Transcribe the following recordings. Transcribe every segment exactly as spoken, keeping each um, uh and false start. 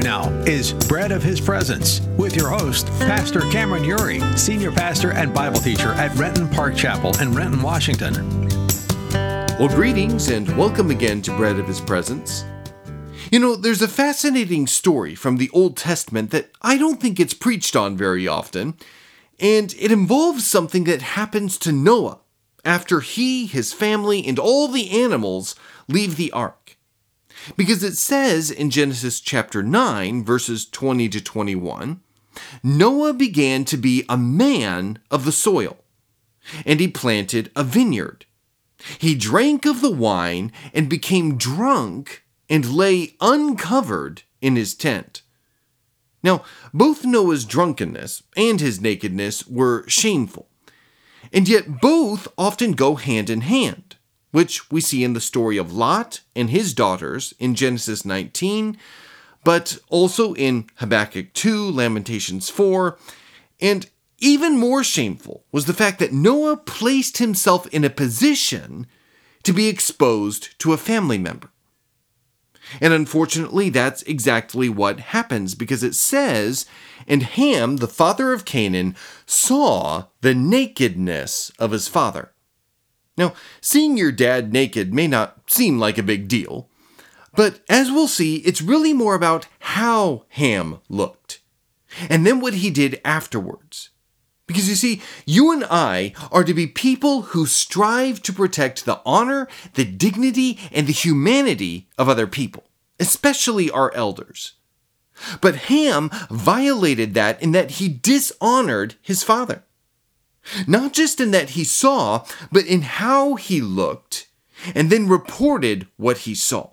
now is Bread of His Presence with your host, Pastor Cameron Uri, Senior Pastor and Bible Teacher at Renton Park Chapel in Renton, Washington. Well, greetings and welcome again to Bread of His Presence. You know, there's a fascinating story from the Old Testament that I don't think it's preached on very often, and it involves something that happens to Noah after he, his family, and all the animals leave the ark. Because it says in Genesis chapter nine, verses twenty to twenty-one, Noah began to be a man of the soil, and he planted a vineyard. He drank of the wine and became drunk and lay uncovered in his tent. Now, both Noah's drunkenness and his nakedness were shameful, and yet both often go hand in hand, which we see in the story of Lot and his daughters in Genesis nineteen, but also in Habakkuk two, Lamentations four, and even more shameful was the fact that Noah placed himself in a position to be exposed to a family member. And unfortunately, that's exactly what happens, because it says, "And Ham, the father of Canaan, saw the nakedness of his father." Now, seeing your dad naked may not seem like a big deal, but as we'll see, it's really more about how Ham looked, and then what he did afterwards. Because you see, you and I are to be people who strive to protect the honor, the dignity, and the humanity of other people, especially our elders. But Ham violated that in that he dishonored his father. Not just in that he saw, but in how he looked, and then reported what he saw.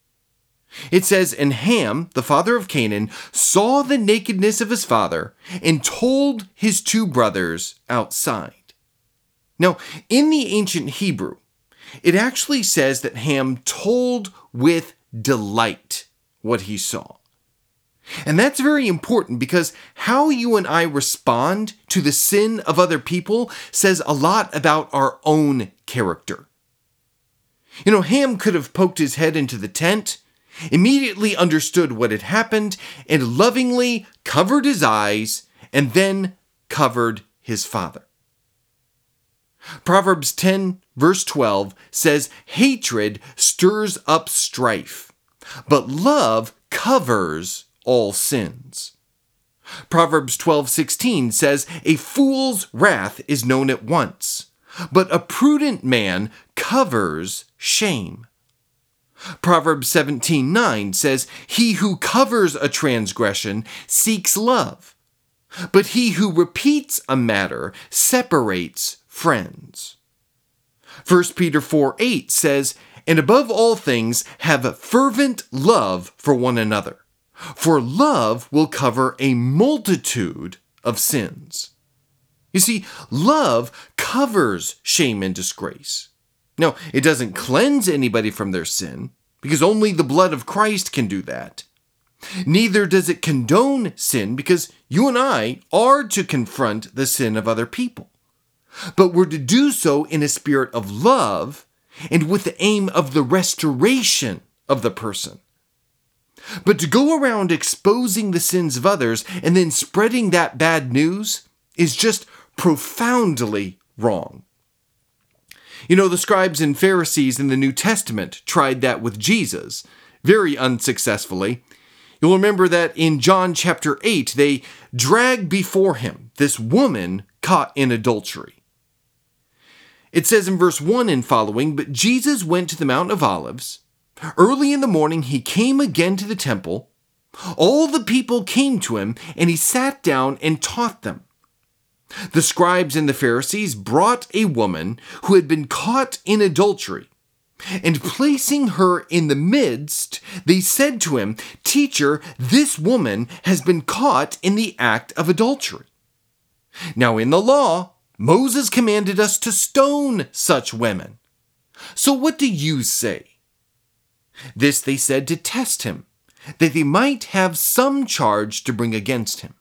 It says, "And Ham, the father of Canaan, saw the nakedness of his father and told his two brothers outside." Now, in the ancient Hebrew, it actually says that Ham told with delight what he saw. And that's very important, because how you and I respond to the sin of other people says a lot about our own character. You know, Ham could have poked his head into the tent, immediately understood what had happened, and lovingly covered his eyes, and then covered his father. Proverbs ten, verse twelve says, "Hatred stirs up strife, but love covers all sins." Proverbs twelve sixteen says, "A fool's wrath is known at once, but a prudent man covers shame." Proverbs seventeen nine says, "He who covers a transgression seeks love, but he who repeats a matter separates friends." First Peter four eight says, "And above all things have fervent love for one another, for love will cover a multitude of sins." You see, love covers shame and disgrace. Now, it doesn't cleanse anybody from their sin, because only the blood of Christ can do that. Neither does it condone sin, because you and I are to confront the sin of other people. But we're to do so in a spirit of love and with the aim of the restoration of the person. But to go around exposing the sins of others and then spreading that bad news is just profoundly wrong. You know, the scribes and Pharisees in the New Testament tried that with Jesus, very unsuccessfully. You'll remember that in John chapter eight, they dragged before him this woman caught in adultery. It says in verse one and following, "But Jesus went to the Mount of Olives. Early in the morning he came again to the temple. All the people came to him, and he sat down and taught them. The scribes and the Pharisees brought a woman who had been caught in adultery, and placing her in the midst, they said to him, 'Teacher, this woman has been caught in the act of adultery. Now in the law, Moses commanded us to stone such women. So what do you say?' This they said to test him, that they might have some charge to bring against him.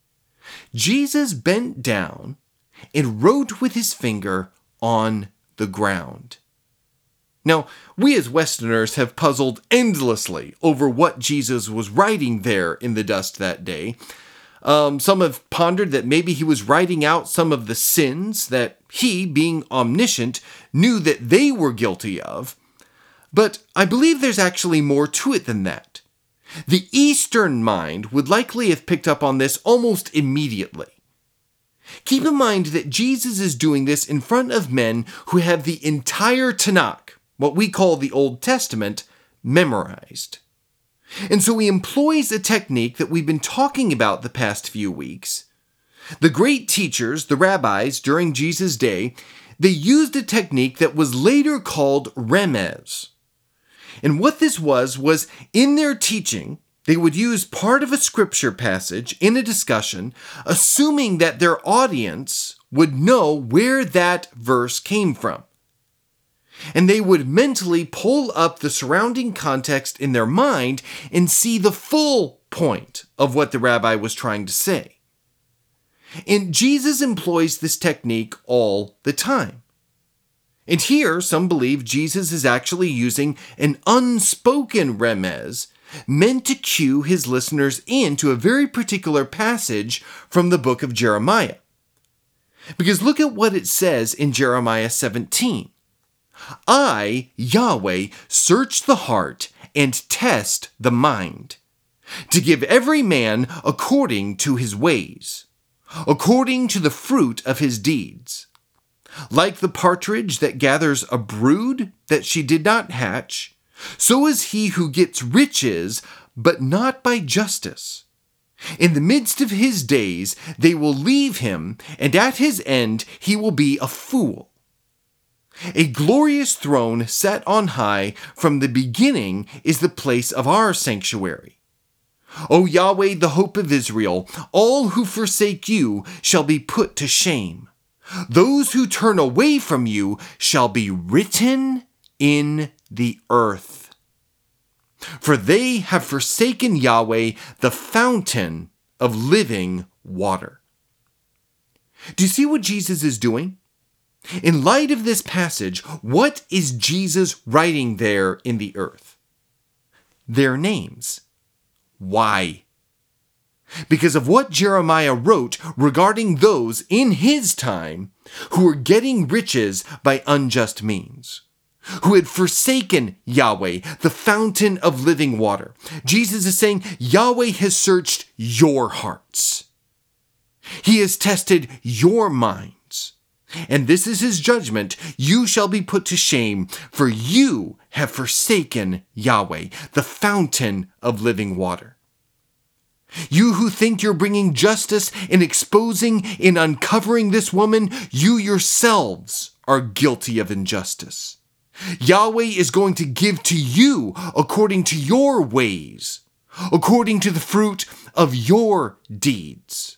Jesus bent down and wrote with his finger on the ground. Now, we as Westerners have puzzled endlessly over what Jesus was writing there in the dust that day. Um, some have pondered that maybe he was writing out some of the sins that he, being omniscient, knew that they were guilty of. But I believe there's actually more to it than that. The Eastern mind would likely have picked up on this almost immediately. Keep in mind that Jesus is doing this in front of men who have the entire Tanakh, what we call the Old Testament, memorized. And so he employs a technique that we've been talking about the past few weeks. The great teachers, the rabbis, during Jesus' day, they used a technique that was later called remez. And what this was, was in their teaching, they would use part of a scripture passage in a discussion, assuming that their audience would know where that verse came from. And they would mentally pull up the surrounding context in their mind and see the full point of what the rabbi was trying to say. And Jesus employs this technique all the time. And here, some believe Jesus is actually using an unspoken remez meant to cue his listeners into a very particular passage from the book of Jeremiah. Because look at what it says in Jeremiah seventeen. I, Yahweh, search the heart and test the mind, to give every man according to his ways, according to the fruit of his deeds. Like the partridge that gathers a brood that she did not hatch, so is he who gets riches, but not by justice. In the midst of his days they will leave him, and at his end he will be a fool. A glorious throne set on high from the beginning is the place of our sanctuary. O Yahweh, the hope of Israel, all who forsake you shall be put to shame. Those who turn away from you shall be written in the earth. For they have forsaken Yahweh, the fountain of living water. Do you see what Jesus is doing? In light of this passage, what is Jesus writing there in the earth? Their names. Why? Because of what Jeremiah wrote regarding those in his time who were getting riches by unjust means, who had forsaken Yahweh, the fountain of living water. Jesus is saying, Yahweh has searched your hearts. He has tested your minds. And this is his judgment. You shall be put to shame, for you have forsaken Yahweh, the fountain of living water. You who think you're bringing justice in exposing, in uncovering this woman, you yourselves are guilty of injustice. Yahweh is going to give to you according to your ways, according to the fruit of your deeds.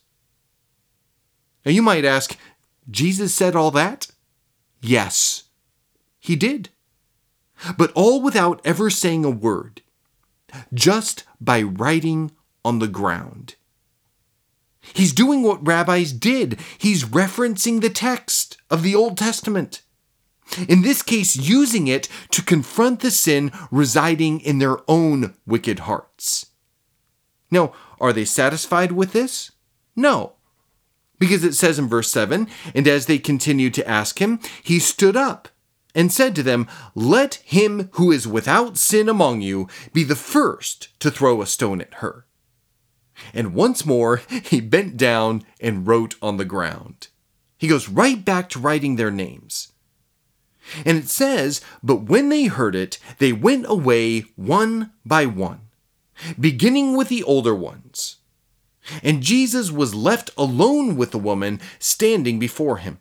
Now you might ask, Jesus said all that? Yes, he did. But all without ever saying a word, just by writing on the ground. He's doing what rabbis did. He's referencing the text of the Old Testament. In this case, using it to confront the sin residing in their own wicked hearts. Now, are they satisfied with this? No. Because it says in verse seven, and as they continued to ask him, he stood up and said to them, let him who is without sin among you be the first to throw a stone at her. And once more, he bent down and wrote on the ground. He goes right back to writing their names. And it says, but when they heard it, they went away one by one, beginning with the older ones. And Jesus was left alone with the woman standing before him.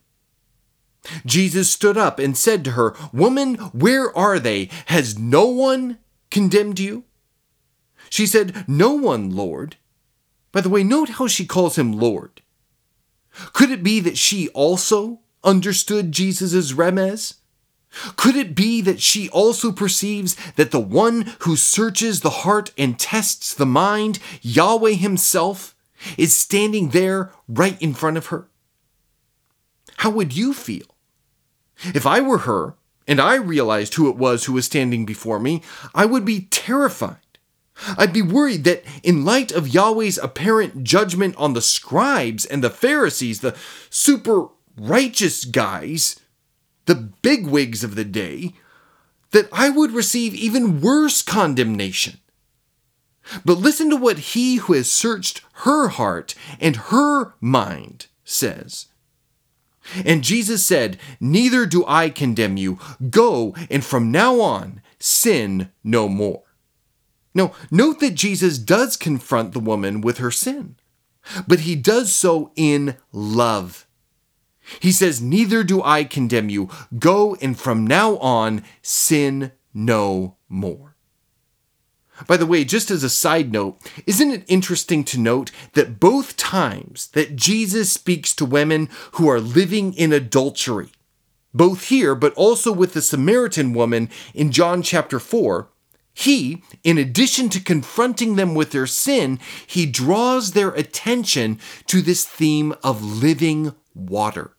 Jesus stood up and said to her, woman, where are they? Has no one condemned you? She said, no one, Lord. By the way, note how she calls him Lord. Could it be that she also understood Jesus' remez? Could it be that she also perceives that the one who searches the heart and tests the mind, Yahweh himself, is standing there right in front of her? How would you feel? If I were her, and I realized who it was who was standing before me, I would be terrified. I'd be worried that in light of Yahweh's apparent judgment on the scribes and the Pharisees, the super righteous guys, the bigwigs of the day, that I would receive even worse condemnation. But listen to what he who has searched her heart and her mind says. And Jesus said, "Neither do I condemn you. Go, and from now on, sin no more." Now, note that Jesus does confront the woman with her sin, but he does so in love. He says, "Neither do I condemn you. Go, and from now on, sin no more." By the way, just as a side note, isn't it interesting to note that both times that Jesus speaks to women who are living in adultery, both here but also with the Samaritan woman in John chapter four, he, in addition to confronting them with their sin, he draws their attention to this theme of living water.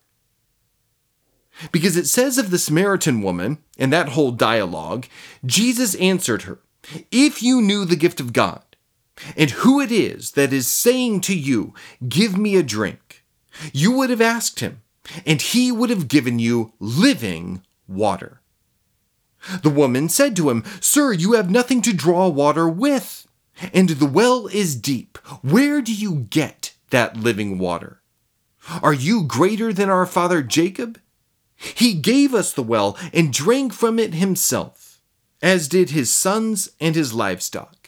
Because it says of the Samaritan woman, in that whole dialogue, Jesus answered her, "If you knew the gift of God, and who it is that is saying to you, 'Give me a drink,' you would have asked him, and he would have given you living water." The woman said to him, "Sir, you have nothing to draw water with, and the well is deep. Where do you get that living water? Are you greater than our father Jacob? He gave us the well and drank from it himself, as did his sons and his livestock."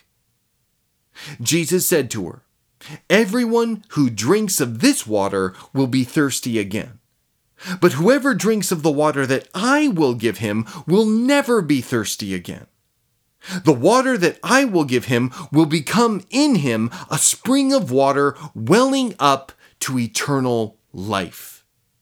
Jesus said to her, "Everyone who drinks of this water will be thirsty again. But whoever drinks of the water that I will give him will never be thirsty again. The water that I will give him will become in him a spring of water welling up to eternal life."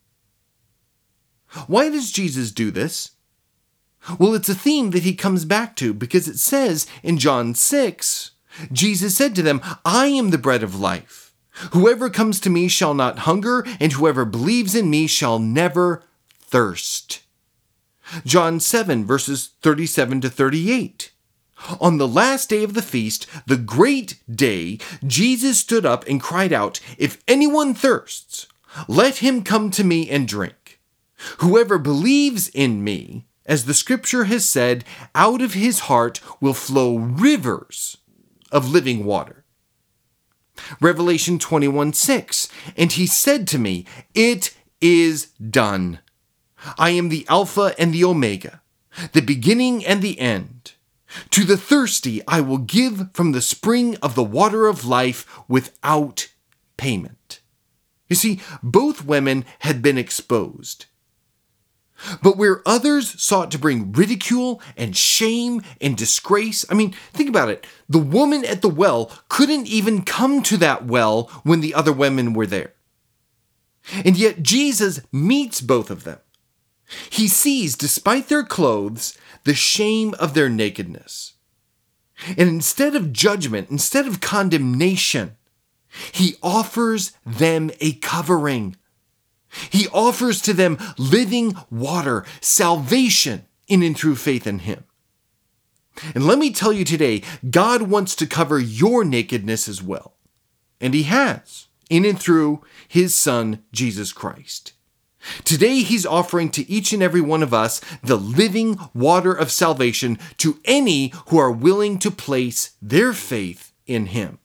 Why does Jesus do this? Well, it's a theme that he comes back to because it says in John six, Jesus said to them, "I am the bread of life. Whoever comes to me shall not hunger, and whoever believes in me shall never thirst." John seven, verses thirty-seven to thirty-eight. On the last day of the feast, the great day, Jesus stood up and cried out, "If anyone thirsts, let him come to me and drink. Whoever believes in me, as the scripture has said, out of his heart will flow rivers of living water." Revelation twenty-one six, "And he said to me, 'It is done. I am the Alpha and the Omega, the beginning and the end. To the thirsty I will give from the spring of the water of life without payment." You see, both women had been exposed. But where others sought to bring ridicule and shame and disgrace, I mean, think about it. The woman at the well couldn't even come to that well when the other women were there. And yet Jesus meets both of them. He sees, despite their clothes, the shame of their nakedness. And instead of judgment, instead of condemnation, he offers them a covering. He offers to them living water, salvation in and through faith in him. And let me tell you today, God wants to cover your nakedness as well. And he has, in and through his Son, Jesus Christ. Today, he's offering to each and every one of us the living water of salvation to any who are willing to place their faith in him.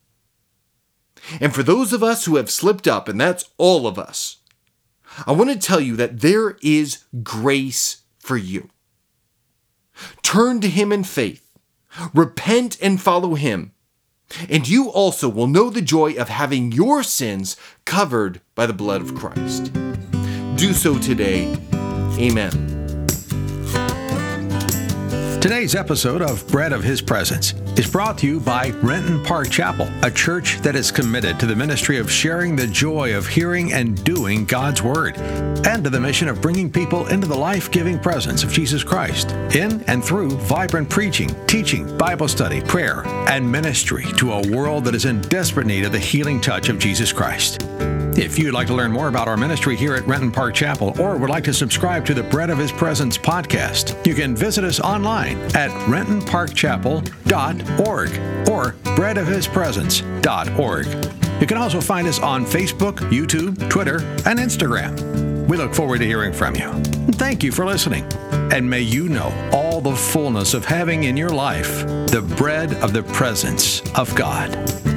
And for those of us who have slipped up, and that's all of us, I want to tell you that there is grace for you. Turn to him in faith, repent and follow him, and you also will know the joy of having your sins covered by the blood of Christ. Do so today. Amen. Today's episode of Bread of His Presence is brought to you by Renton Park Chapel, a church that is committed to the ministry of sharing the joy of hearing and doing God's Word, and to the mission of bringing people into the life-giving presence of Jesus Christ, in and through vibrant preaching, teaching, Bible study, prayer, and ministry to a world that is in desperate need of the healing touch of Jesus Christ. If you'd like to learn more about our ministry here at Renton Park Chapel or would like to subscribe to the Bread of His Presence podcast, you can visit us online at renton park chapel dot org or bread of his presence dot org. You can also find us on Facebook, YouTube, Twitter, and Instagram. We look forward to hearing from you. Thank you for listening. And may you know all the fullness of having in your life the bread of the presence of God.